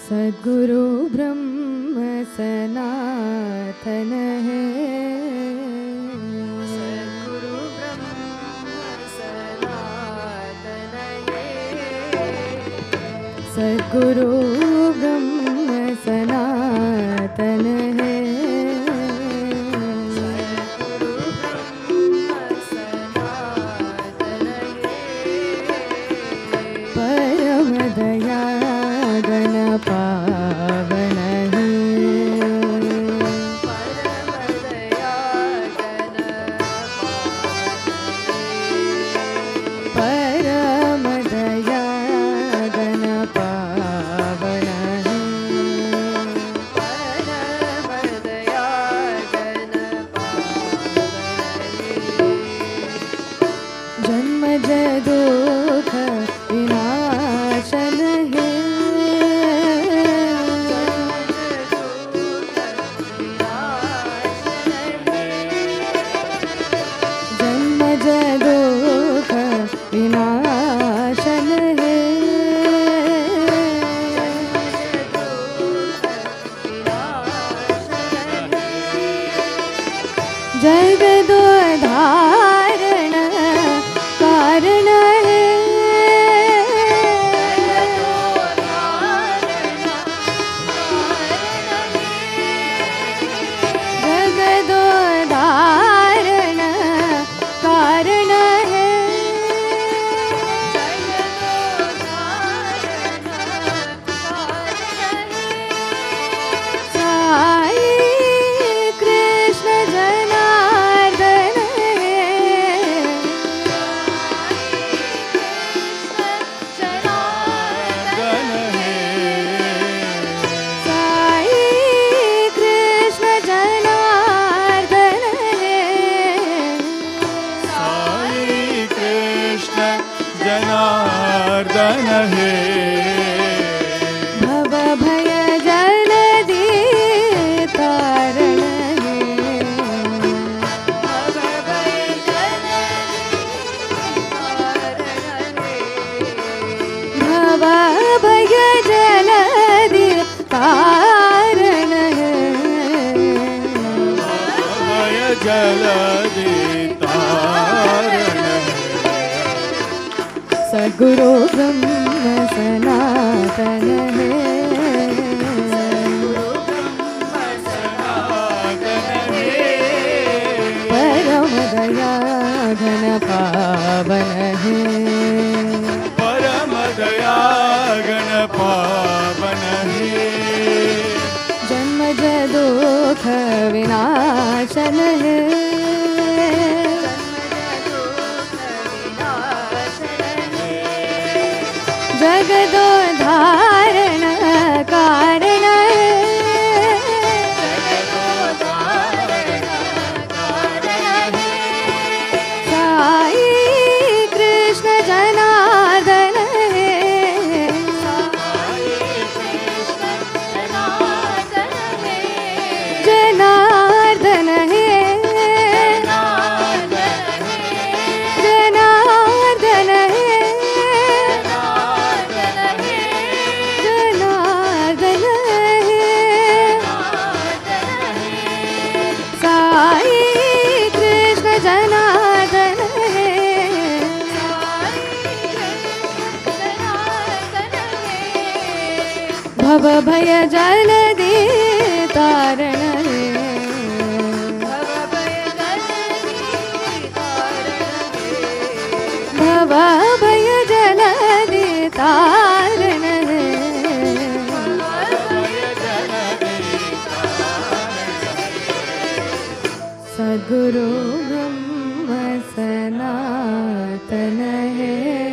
सद्गुरु ब्रह्म सनातन है। सद्गुरु ब्रह्म सनातन है। सद्गुरु ब्रह्म सनातन है। परम दया गण पावन है। परम दया गण पावन है। जन्म दुख विनाशन है। जन्म दुख विनाशन है। जगदोधारण कारण है। जगदोधारण कारण है। साई कृष्ण जनार्दन है। साई कृष्ण जनार्दन है। साई कृष्ण जनार्दन है। भव भय जलदि तारण है। भव भय जलदि तारण है। भय जलदि तारण है। सद्गुरु ब्रह्म सनातन है। परम दया घन पावन है। परम दया गण पावन है। जन्म दुख विनाशन है। जगदोधारण कारण है। साई कृष्ण जनार्दन है। जनार्दन है। जनार्दन है। जनार्दन है। साई कृष्ण जनार्दन है। भव भय जलदि तारण है। भव भय जलदि तारण है। सद्गुरु ब्रह्म सनातन है।